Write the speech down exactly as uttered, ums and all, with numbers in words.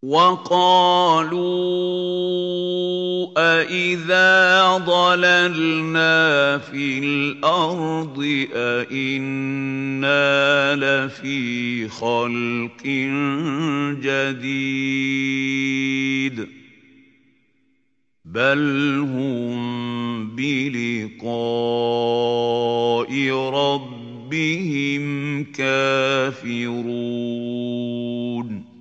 وَقَالُوا أَإِذَا ضَلَلْنَا فِي الْأَرْضِ أَإِنَّا لَفِي خَلْقٍ جَدِيدٍ ۚ بَلْ هُم بِلِقَاءِ رَبِّهِمْ كَافِرُونَ